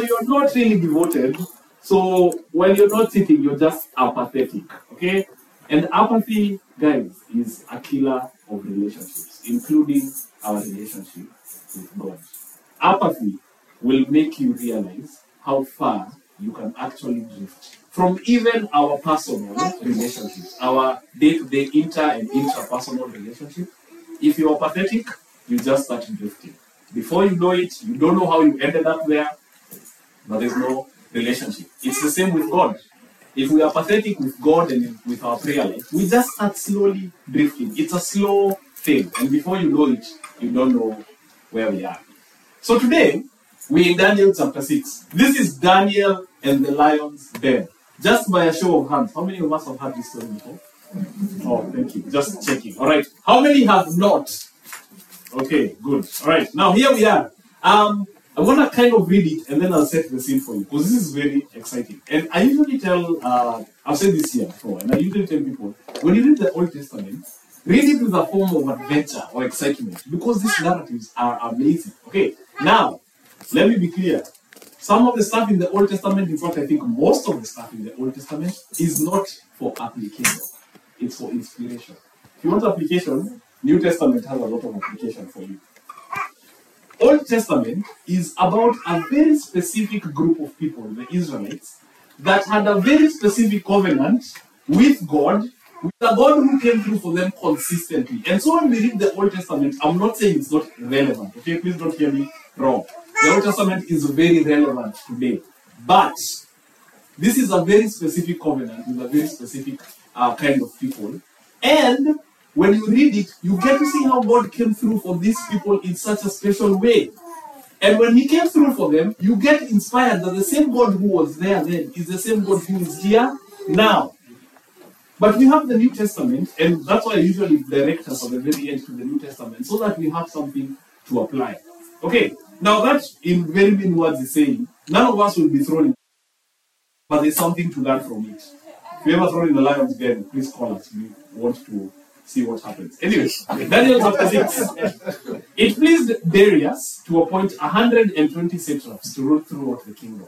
you're not really devoted. So when you're not sitting, you're just apathetic. Okay? And apathy, guys, is a killer of relationships, including our relationship with God. Apathy will make you realize how far you can actually drift from even our personal relationships, our day-to-day inter and intrapersonal relationships. If you're apathetic, you just start drifting. Before you know it, you don't know how you ended up there, but there's no relationship. It's the same with God. If we are pathetic with God and with our prayer life, we just start slowly drifting. It's a slow thing, and before you know it, you don't know where we are. So today, we're in Daniel chapter 6. This is Daniel and the lion's den. Just by a show of hands, how many of us have heard this story before? Oh, thank you. Just checking. All right. How many have not? Okay, good. All right. Now, here we are. I want to kind of read it and then I'll set the scene for you because this is very exciting. And I usually tell, I've said this here before, and I usually tell people, when you read the Old Testament, read it with a form of adventure or excitement because these narratives are amazing. Okay, now, let me be clear. Some of the stuff in the Old Testament, in fact, I think most of the stuff in the Old Testament is not for application. It's for inspiration. If you want application, New Testament has a lot of application for you. Old Testament is about a very specific group of people, the Israelites, that had a very specific covenant with God, with a God who came through for them consistently. And so when we read the Old Testament, I'm not saying it's not relevant, okay? Please don't hear me wrong. The Old Testament is very relevant today. But this is a very specific covenant with a very specific kind of people. And when you read it, you get to see how God came through for these people in such a special way. And when he came through for them, you get inspired that the same God who was there then is the same God who is here now. But we have the New Testament, and that's why I usually direct us at the very end to the New Testament, so that we have something to apply. Okay, now that in very many words is saying, none of us will be thrown in, but there's something to learn from it. If you ever thrown in the lion's den, please call us. We want to see what happens. Anyway, Daniel chapter 6. It pleased Darius to appoint 120 satraps to rule throughout the kingdom,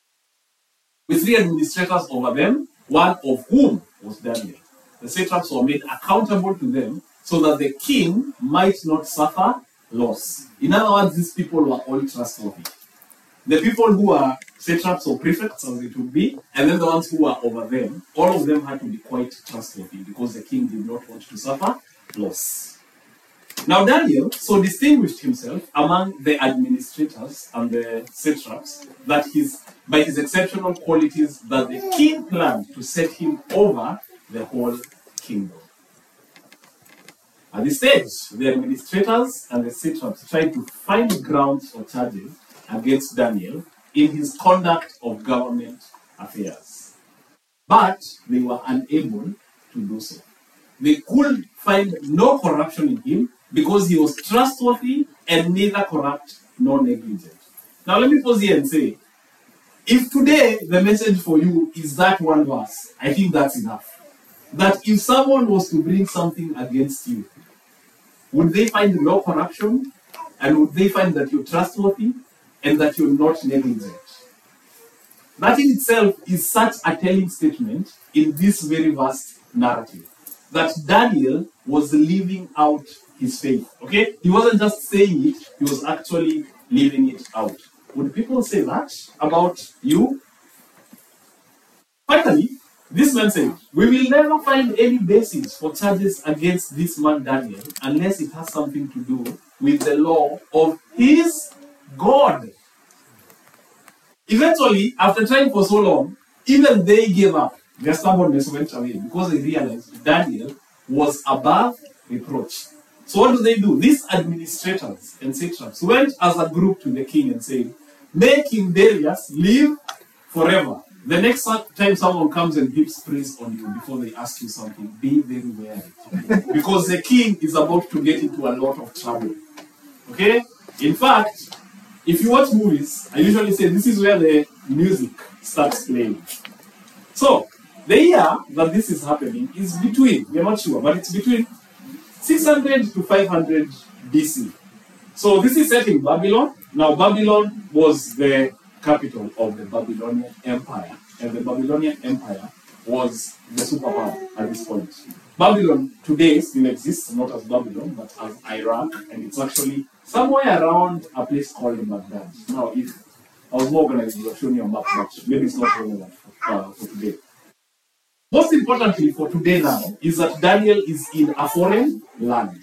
with 3 administrators over them, one of whom was Daniel. The satraps were made accountable to them so that the king might not suffer loss. In other words, these people were all trustworthy. The people who are satraps or prefects, as it would be, and then the ones who are over them, all of them had to be quite trustworthy because the king did not want to suffer loss. Now Daniel so distinguished himself among the administrators and the satraps that by his exceptional qualities that the king planned to set him over the whole kingdom. At this stage, the administrators and the satraps tried to find grounds for charges against Daniel in his conduct of government affairs. But they were unable to do so. They could find no corruption in him because he was trustworthy and neither corrupt nor negligent. Now let me pause here and say, if today the message for you is that one verse, I think that's enough. That if someone was to bring something against you, would they find no corruption? And would they find that you're trustworthy and that you're not negligent? That in itself is such a telling statement in this very vast narrative. That Daniel was living out his faith. Okay? He wasn't just saying it, he was actually living it out. Would people say that about you? Finally, this man said, we will never find any basis for charges against this man Daniel unless it has something to do with the law of his God. Eventually, after trying for so long, even they gave up. Their stubbornness went away because they realized Daniel was above reproach. So what do? These administrators and satraps went as a group to the king and said, may King Darius live forever. The next time someone comes and heaps praise on you before they ask you something, be very wary. Because the king is about to get into a lot of trouble. Okay? In fact, if you watch movies, I usually say this is where the music starts playing. So, the year that this is happening is between, we're not sure, but it's between 600 to 500 BC. So this is set in Babylon. Now Babylon was the capital of the Babylonian Empire. And the Babylonian Empire was the superpower at this point. Babylon today still exists, not as Babylon, but as Iraq, and it's actually somewhere around a place called Baghdad. Now, if I was more organized, I would have shown you a map, but maybe it's not relevant for today. Most importantly for today now is that Daniel is in a foreign land.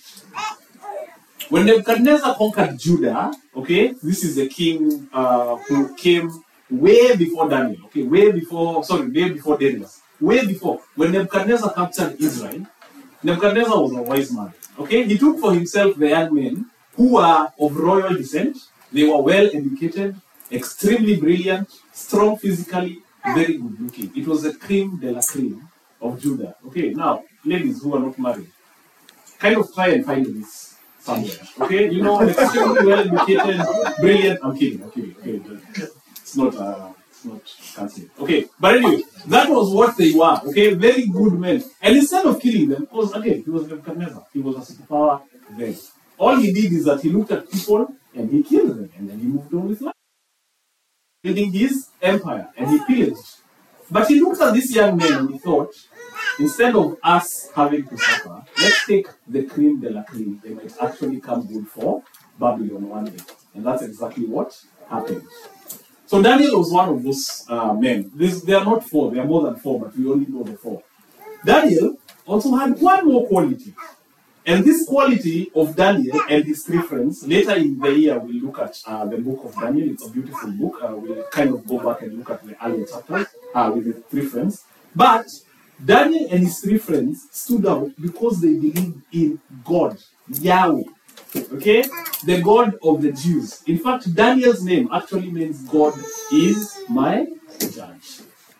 When Nebuchadnezzar conquered Judah, okay, this is the king who came way before Daniel, okay, way before Darius, way before. When Nebuchadnezzar captured Israel, Nebuchadnezzar was a wise man, okay? He took for himself the young men who were of royal descent. They were well educated, extremely brilliant, strong physically, very good looking. It was the cream de la cream of Judah. Okay, now, ladies who are not married, kind of try and find this somewhere. Okay, you know, extremely well educated, brilliant. I'm kidding. Okay, it's not can't say. Okay, but anyway, that was what they were. Okay, very good men. And instead of killing them, because again, he was Nebuchadnezzar, he was a superpower then. All he did is that he looked at people and he killed them, and then he moved on with life, building his empire, and he pillaged. But he looked at this young man and he thought, instead of us having to suffer, let's take the cream de la cream. They might actually come good for Babylon one day. And that's exactly what happened. So Daniel was one of those men. They are not four, they are more than four, but we only know the four. Daniel also had one more quality. And this quality of Daniel and his three friends, later in the year we'll look at the book of Daniel. It's a beautiful book. We'll kind of go back and look at the earlier chapters with the three friends. But Daniel and his three friends stood out because they believed in God, Yahweh. Okay? The God of the Jews. In fact, Daniel's name actually means God is my judge.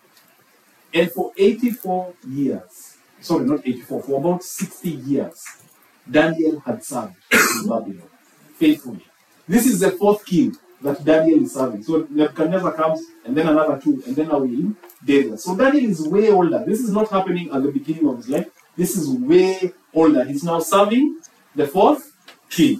And for 84 years, sorry, not 84, for about 60 years, Daniel had served in Babylon faithfully. This is the fourth king that Daniel is serving. So Nebuchadnezzar comes, and then another two, and then now we're in Darius. So Daniel is way older. This is not happening at the beginning of his life. This is way older. He's now serving the fourth king.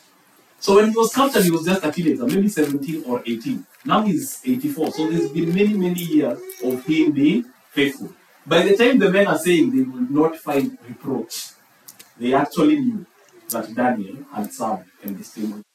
So when he was captured, he was just a teenager, maybe 17 or 18. Now he's 84. So there's been many, many years of him being faithful. By the time the men are saying they will not find reproach, they actually knew that Daniel had served and distinguished.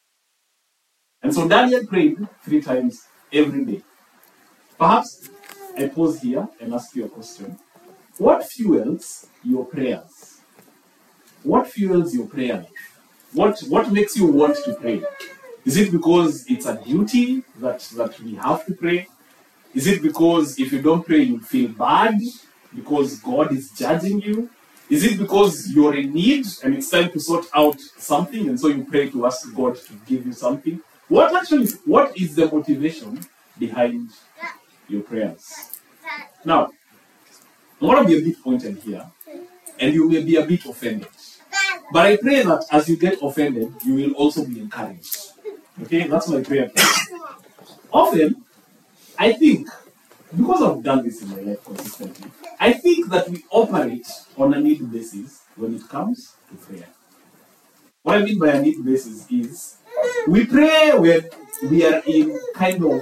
And so Daniel prayed 3 times every day. Perhaps I pause here and ask you a question. What fuels your prayers? What fuels your prayer life? What makes you want to pray? Is it because it's a duty that we have to pray? Is it because if you don't pray, you feel bad because God is judging you? Is it because you're in need and it's time to sort out something and so you pray to ask God to give you something? What is the motivation behind your prayers? Now, I want to be a bit pointed here, and you may be a bit offended. But I pray that as you get offended, you will also be encouraged. Okay, that's my prayer. Often, I think, because I've done this in my life consistently, I think that we operate on a need basis when it comes to prayer. What I mean by a need basis is, we pray when we are in kind of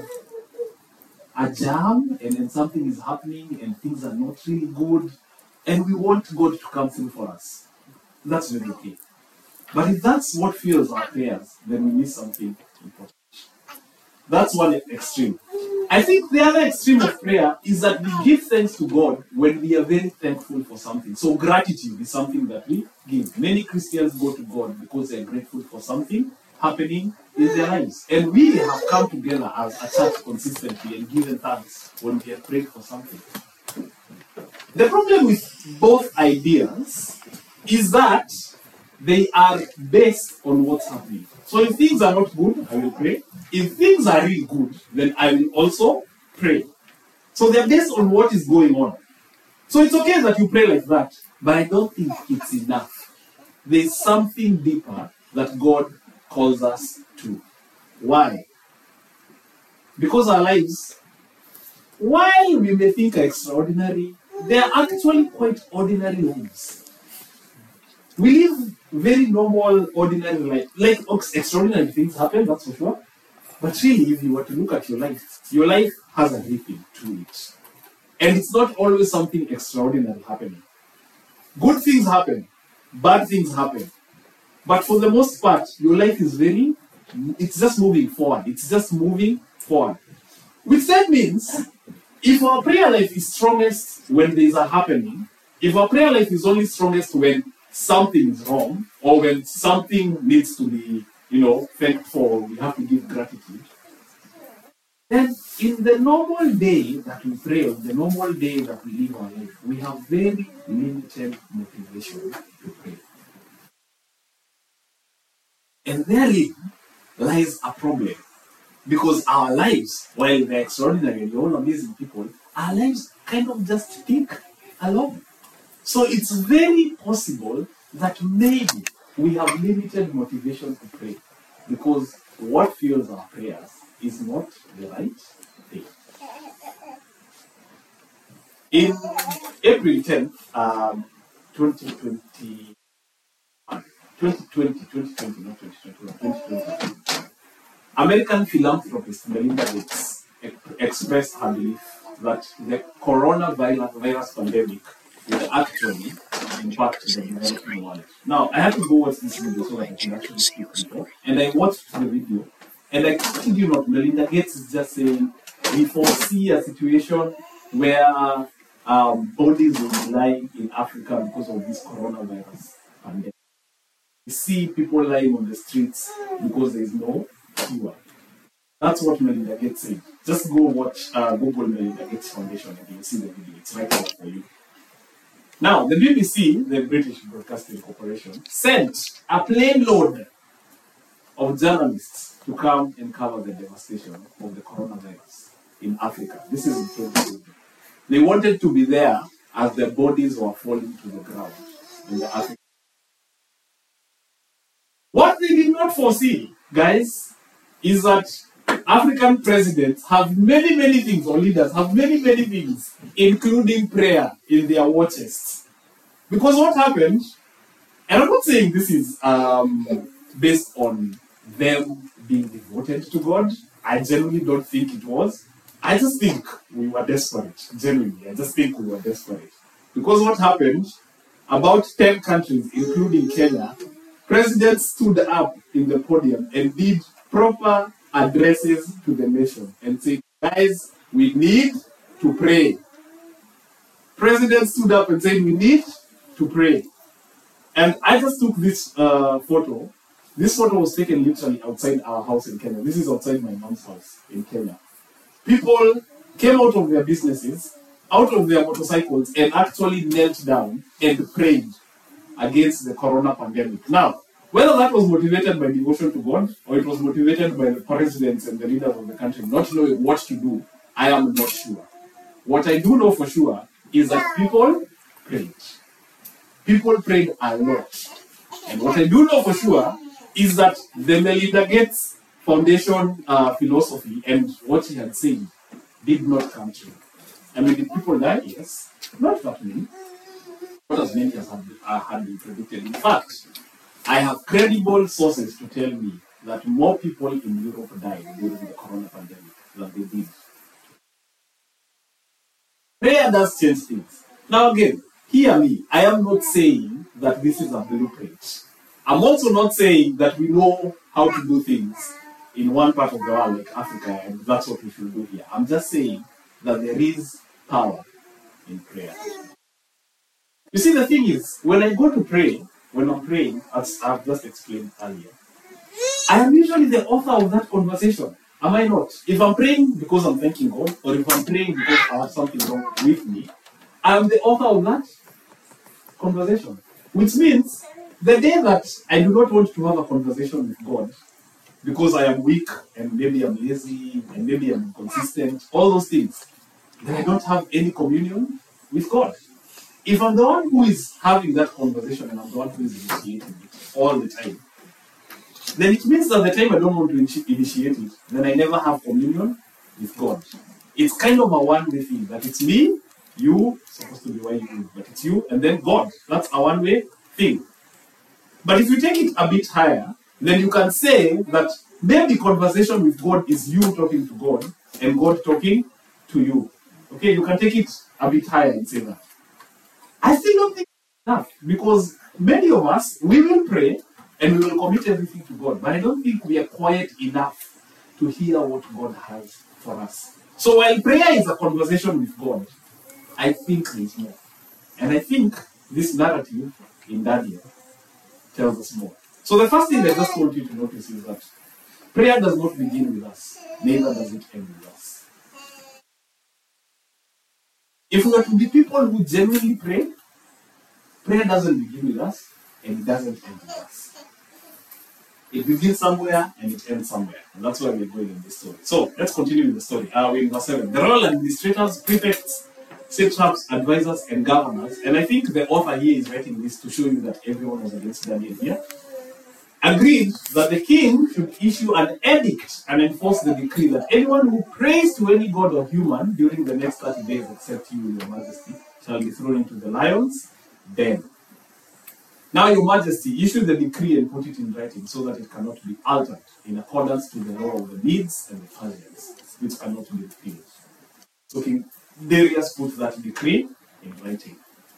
a jam and then something is happening and things are not really good and we want God to come through for us. That's very okay. But if that's what fuels our prayers, then we miss something important. That's one extreme. I think the other extreme of prayer is that we give thanks to God when we are very thankful for something. So gratitude is something that we give. Many Christians go to God because they are grateful for something happening in their lives. And we have come together as a church consistently and given thanks when we have prayed for something. The problem with both ideas is that they are based on what's happening. So if things are not good, I will pray. If things are really good, then I will also pray. So they're based on what is going on. So it's okay that you pray like that, but I don't think it's enough. There's something deeper that God calls us to. Why? Because our lives, while we may think are extraordinary, they are actually quite ordinary lives. We live very normal, ordinary life. Like extraordinary things happen, that's for sure. But really, if you were to look at your life has a rhythm to it. And it's not always something extraordinary happening. Good things happen, bad things happen. But for the most part, your life is it's just moving forward. It's just moving forward. Which that means, if our prayer life is strongest when there is a happening, if our prayer life is only strongest when something is wrong, or when something needs to be, thanked for, we have to give gratitude, then in the normal day that we pray, or the normal day that we live our life, we have very limited motivation to pray. And therein lies a problem. Because our lives, while they're extraordinary and we're all amazing people, our lives kind of just tick along. So it's very possible that maybe we have limited motivation to pray. Because what fuels our prayers is not the right thing. In April 10th, 2020, not 2020, American philanthropist Melinda Gates expressed her belief that the coronavirus pandemic will actually impact the developing world. Now, I had to go watch this video so that I can actually speak people. And I watched the video, and I kid you not, Melinda Gates is just saying, we foresee a situation where bodies will be lying in Africa because of this coronavirus pandemic. We see people lying on the streets because there is no cure. That's what Melinda Gates said. Just go watch, Google Melinda Gates Foundation and you'll see the video. It's right there for you. Now, the BBC, the British Broadcasting Corporation, sent a plane load of journalists to come and cover the devastation of the coronavirus in Africa. This is in 2020. They wanted to be there as the bodies were falling to the ground in the Africa. What they did not foresee, guys, is that African presidents have many, many things, or leaders have many, many things, including prayer in their war chests. Because what happened, and I'm not saying this is based on them being devoted to God. I genuinely don't think it was. I just think we were desperate. Genuinely, I just think we were desperate. Because what happened, about 10 countries, including Kenya, presidents stood up in the podium and did proper addresses to the nation and said, guys, we need to pray. Presidents stood up and said, we need to pray. And I just took this photo. This photo was taken literally outside our house in Kenya. This is outside my mom's house in Kenya. People came out of their businesses, out of their motorcycles, and actually knelt down and prayed against the corona pandemic. Now, whether that was motivated by devotion to God, or it was motivated by the presidents and the leaders of the country not knowing what to do, I am not sure. What I do know for sure is that people prayed. People prayed a lot. And what I do know for sure is that the Melinda Gates Foundation philosophy and what he had said did not come true. I mean, did people die? Yes. Not that many. Not as many as had been predicted. In fact, I have credible sources to tell me that more people in Europe died during the corona pandemic than they did. Prayer does change things. Now again, hear me. I am not saying that this is a blueprint. I'm also not saying that we know how to do things in one part of the world like Africa and that's what we should do here. I'm just saying that there is power in prayer. You see, the thing is, when I go to pray, when I'm praying, as I've just explained earlier, I am usually the author of that conversation. Am I not? If I'm praying because I'm thanking God, or if I'm praying because I have something wrong with me, I am the author of that conversation. Which means, the day that I do not want to have a conversation with God, because I am weak, and maybe I'm lazy, and maybe I'm inconsistent, all those things, then I don't have any communion with God. If I'm the one who is having that conversation and I'm the one who is initiating it all the time, then it means that the time I don't want to initiate it, then I never have communion with God. It's kind of a one-way thing, that it's me, you, supposed to be where you live, but it's you, and then God. That's a one-way thing. But if you take it a bit higher, then you can say that Maybe conversation with God is you talking to God and God talking to you. Okay, you can take it a bit higher and say that. I still don't think it's enough because many of us, we will pray and we will commit everything to God, but I don't think we are quiet enough to hear what God has for us. So while prayer is a conversation with God, I think there's more. And I think this narrative in Daniel tells us more. So the first thing I just want you to notice is that prayer does not begin with us, neither does it end with us. If we are to be people who genuinely pray, prayer doesn't begin with us and it doesn't end with us. It begins somewhere and it ends somewhere. And that's why we're going in this story. So let's continue with the story. We're in verse 7. The royal administrators, prefects, satraps, advisors, and governors, and I think the author here is writing this to show you that everyone was against Daniel here, agreed that the king should issue an edict and enforce the decree that anyone who prays to any god or human during the next 30 days, except you, your majesty, shall be thrown into the lions' den. Now, your majesty, issue the decree and put it in writing so that it cannot be altered in accordance to the law of the Medes and the Persians, which cannot be repealed. So King Darius put that decree in writing.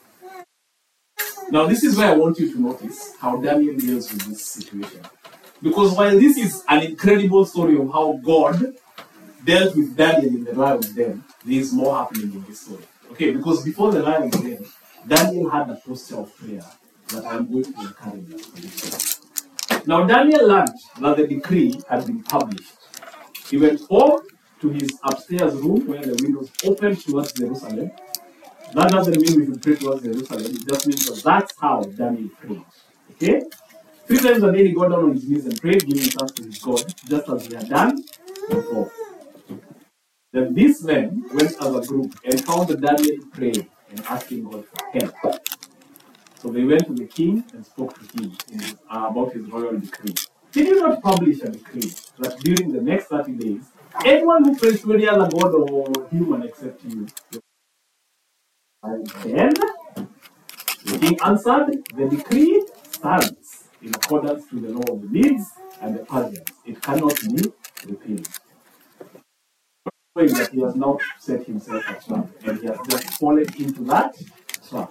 Now, this is where I want you to notice how Daniel deals with this situation. Because while this is an incredible story of how God dealt with Daniel in the lion's den, there is more happening in this story. Okay, because before the lion's den, Daniel had a posture of prayer that I'm going to encourage us. Now, Daniel learned that the decree had been published. He went home to his upstairs room where the windows opened towards Jerusalem. That doesn't mean we should pray towards Jerusalem. It just means that that's how Daniel prayed. Okay? 3 times a day he got down on his knees and prayed, giving thanks to his God, just as he had done before. Then these men went as a group and found Daniel praying and asking God for help. So they went to the king and spoke to him about his royal decree. Did you not publish a decree that during the next 30 days, anyone who prays to any other god or human except you? And then the king answered, the decree stands in accordance to the law of the Medes and the Persians. It cannot be repealed. Knowing that he has now set himself a trap and he has just fallen into that trap.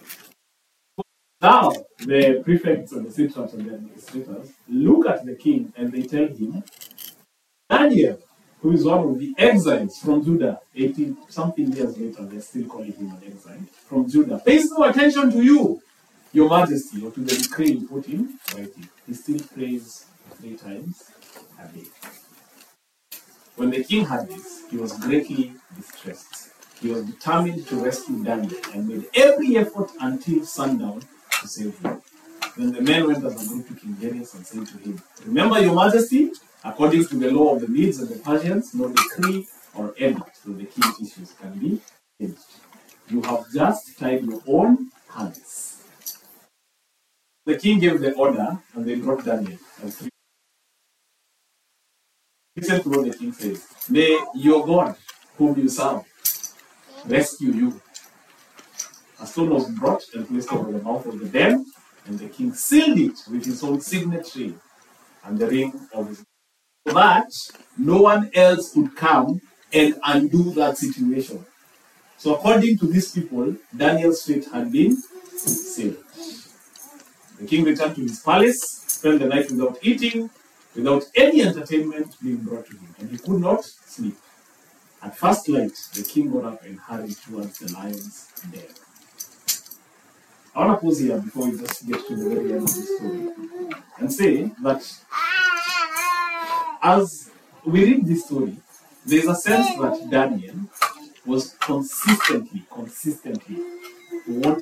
Now, the prefects and the satraps and the administrators look at the king and they tell him, Daniel, who is one of the exiles from Judah, 80-something years later, they're still calling him an exile, from Judah, pays no attention to you, your majesty, or to the decree you put in writing. He still prays 3 times a day. When the king heard this, he was greatly distressed. He was determined to rescue Daniel and made every effort until sundown to save him. Then the men went as a group to King Darius and said to him, remember, your majesty, according to the law of the Medes and the Persians, no decree or edict that the king issues can be changed. You have just tied your own hands. The king gave the order and they brought Daniel and 3. Listen to what the king says. May your God, whom you serve, rescue you. A stone was brought and placed over the mouth of the den, and the king sealed it with his own signature and the ring of his, so that no one else could come and undo that situation. So according to these people, Daniel's fate had been sealed. The king returned to his palace, spent the night without eating, without any entertainment being brought to him, and he could not sleep. At first light, the king got up and hurried towards the lion's den. I want to pause here before we just get to the very end of the story and say that as we read this story, there's a sense that Daniel was consistently wanting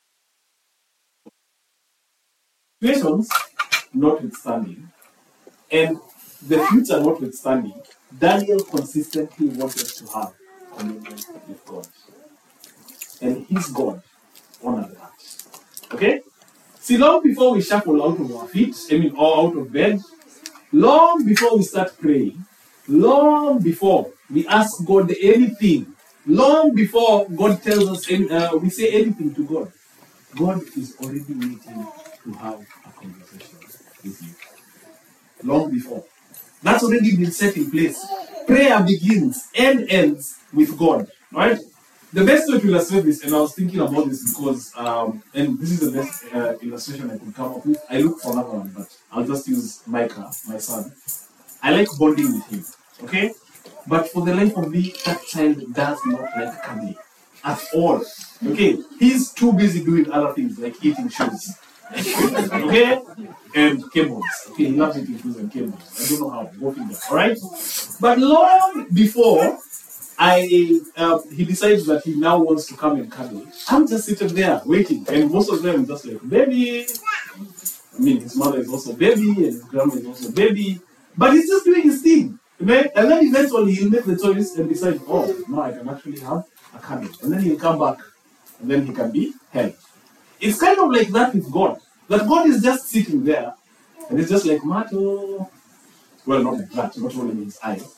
situations notwithstanding, and the future notwithstanding, Daniel consistently wanted to have communion with God. And his God honored that. Okay? See, long before we shuffle out of our feet, or out of bed, long before we start praying, long before we ask God anything, long before God tells us, we say anything to God, God is already waiting to have a conversation with you. Long before. That's already been set in place. Prayer begins and ends with God, right? The best way to illustrate this, and I was thinking about this because, and this is the best illustration I could come up with. I look for another one, but I'll just use Micah, my son. I like bonding with him, okay? But for the life of me, that child does not like cuddling at all, okay? He's too busy doing other things like eating shoes, okay? And cables, okay? He loves eating shoes and cables. I don't know how, go figure, all right? But long before he decides that he now wants to come and cuddle, I'm just sitting there waiting, and most of them just like, baby. I mean, his mother is also baby, and his grandma is also baby, but he's just doing his thing, right? And then eventually he'll make the choice and decide, oh, no, I can actually have a cuddle. And then he'll come back, and then he can be held. It's kind of like that with God. That God is just sitting there, and it's just like, Mato. Well, not like that, not only in his eyes.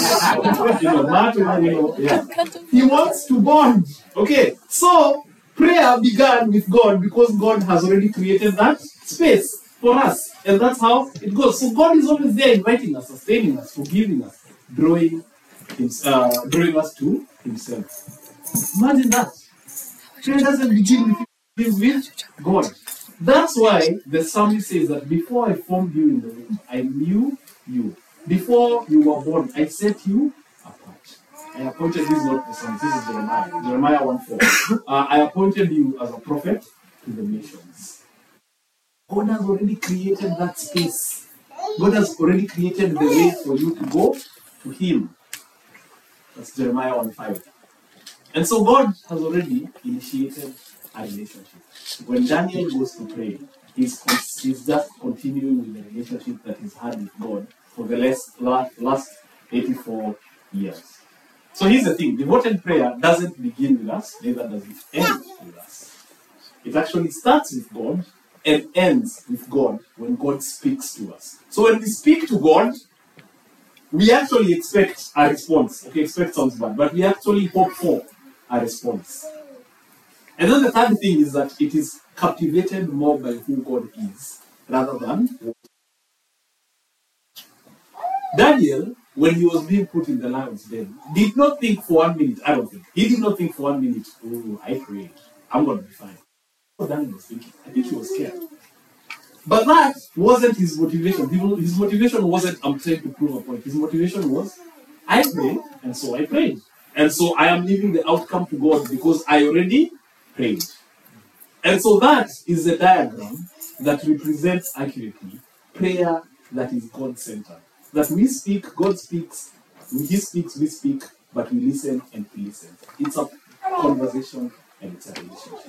Mato, yeah. He wants to bond. Okay, so prayer began with God because God has already created that space for us. And that's how it goes. So God is always there inviting us, sustaining us, forgiving us, drawing us to himself. Imagine that. Prayer doesn't begin with God. That's why the psalmist says that before I formed you in the womb, I knew you. Before you were born, I set you apart. I appointed, this is not the psalmist, this is Jeremiah. Jeremiah 1:4. I appointed you as a prophet to the nations. God has already created that space. God has already created the way for you to go to him. That's Jeremiah 1:5. And so God has already initiated a relationship. When Daniel goes to pray, he's just continuing with the relationship that he's had with God for the last 84 years. So here's the thing, devoted prayer doesn't begin with us, neither does it end with us. It actually starts with God and ends with God when God speaks to us. So when we speak to God, we actually expect a response. Okay, expect sounds bad, but we actually hope for a response. And then the third thing is that it is captivated more by who God is rather than Daniel, when he was being put in the lion's den, did not think for 1 minute, I don't think. He did not think for 1 minute, oh, I prayed, I'm going to be fine. What Daniel was thinking, I think he was scared. But that wasn't his motivation. His motivation wasn't, I'm trying to prove a point. His motivation was, I prayed, and so I prayed. And so I am leaving the outcome to God because I already prayed. And so that is a diagram that represents accurately prayer that is God-centered. That we speak, God speaks, he speaks, we speak, but we listen and he listens. It's a conversation and it's a relationship.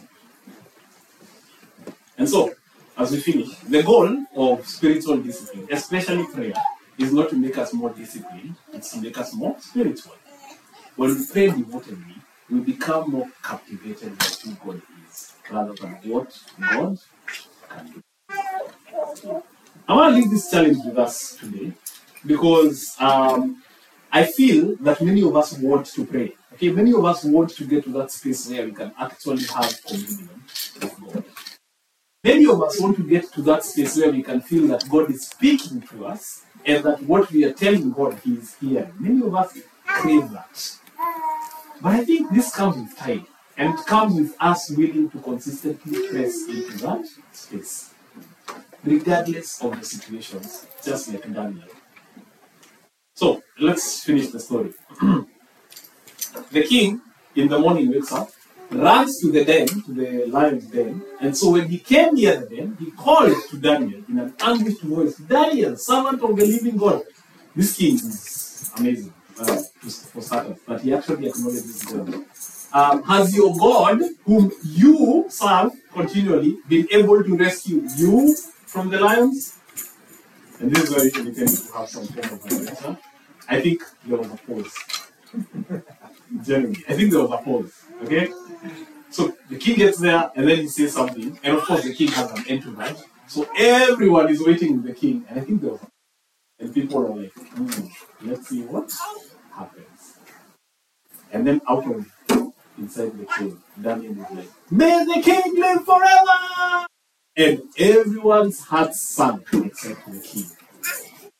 And so, as we finish, the goal of spiritual discipline, especially prayer, is not to make us more disciplined, it's to make us more spiritual. When we pray devotedly, we become more captivated by who God is, rather than what God can do. I want to leave this challenge with us today, because I feel that many of us want to pray. Okay, many of us want to get to that space where we can actually have communion with God. Many of us want to get to that space where we can feel that God is speaking to us and that what we are telling God, he is hearing. Many of us crave that. But I think this comes with time, and it comes with us willing to consistently press into that space, regardless of the situations, just like Daniel. So, let's finish the story. The king, in the morning, wakes up, runs to the den, to the lion's den, and so when he came near the den, he called to Daniel in an anguished voice, Daniel, servant of the living God. This king is amazing. For starters, but he actually acknowledges God. Has your God, whom you serve continually, been able to rescue you from the lions? And this is where we tend to have some form of adventure. I think there was a pause. Generally, I think there was a pause. Okay? So the king gets there and then he says something, and of course the king has an entourage. So everyone is waiting with the king, and I think there was a and people are like, let's see what happens. And then out of inside the cave, Daniel is like, may the king live forever! And everyone's heart sank except the king.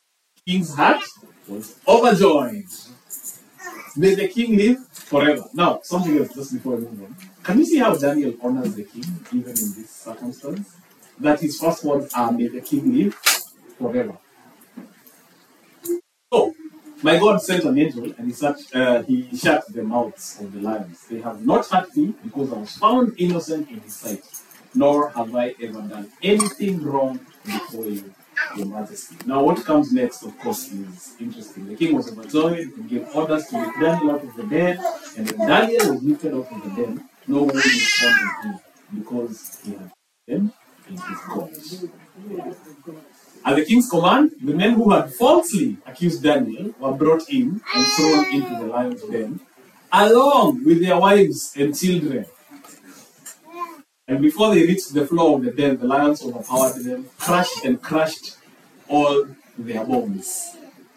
King's heart was overjoyed. May the king live forever. Now, something else just before I move on. Can you see how Daniel honors the king even in this circumstance? That his first words are, may the king live forever. So, my God sent an angel and he shut the mouths of the lions. They have not hurt me because I was found innocent in his sight, nor have I ever done anything wrong before you, your majesty. Now, what comes next, of course, is interesting. The king was overjoyed and gave orders to lift Daniel out of the dead, and when Daniel was lifted out of the dead, no one was found in him because he had them in his God. At the king's command, the men who had falsely accused Daniel were brought in and thrown into the lion's den, along with their wives and children. And before they reached the floor of the den, the lions overpowered them, crushed and crushed all their bones.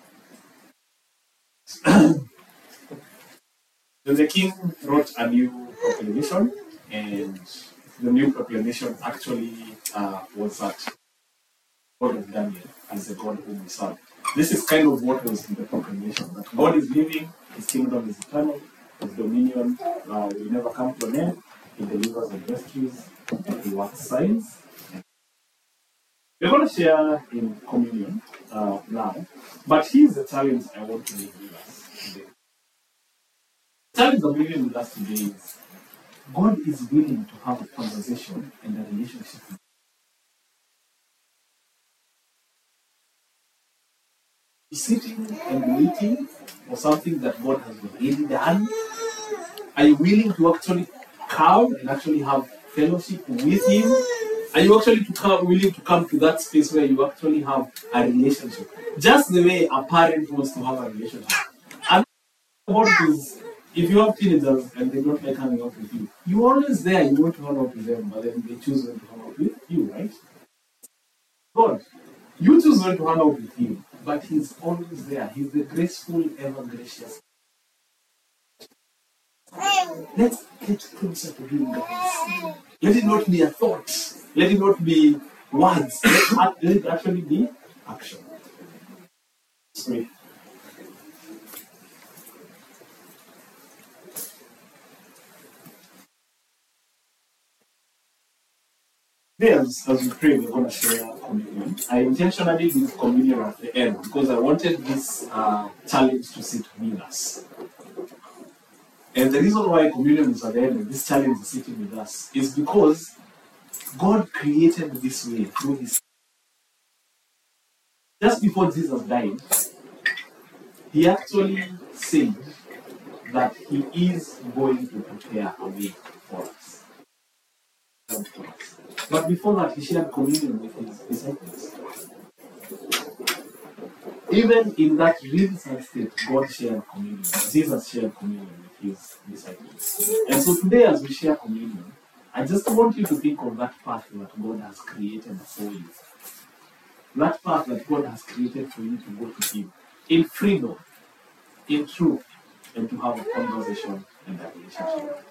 Then the king wrote a new proclamation, and the new proclamation actually was that God of Daniel as the God whom we serve. This is kind of what was in the proclamation, that God is living, his kingdom is eternal, his dominion will never come to an end, he delivers and rescues, and he works signs. We're going to share in communion now, but here's the challenge I want to leave with us today. The challenge I'm leaving with us today is God is willing to have a conversation and a relationship with you. Sitting and waiting for something that God has already done? Are you willing to actually come and actually have fellowship with Him? Are you actually willing to come to that space where you actually have a relationship? Just the way a parent wants to have a relationship. And about it is, if you have teenagers and they don't like hanging out with you, you're always there, you want to hang out with them, but then they choose when to hang out with you, right? God, you choose when to hang out with Him, but He's always there. He's the graceful, ever gracious. Let's get closer to Him, guys. Let it not be a thought. Let it not be words. Let it actually be action. Sorry. Today, as we pray, we're going to share communion. I intentionally did communion at the end because I wanted this challenge to sit with us. And the reason why communion is at the end and this challenge is sitting with us is because God created this way through His. Just before Jesus died, He actually said that He is going to prepare a way for us. But before that, He shared communion with His disciples. Even in that really sad state, God shared communion. Jesus shared communion with His disciples. And so today, as we share communion, I just want you to think of that path that God has created for you. That path that God has created for you to go to Him in freedom, in truth, and to have a conversation and a relationship.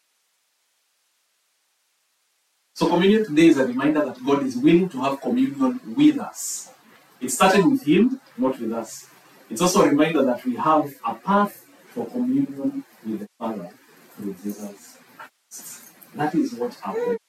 So communion today is a reminder that God is willing to have communion with us. It started with Him, not with us. It's also a reminder that we have a path for communion with the Father through Jesus Christ. That is what happened.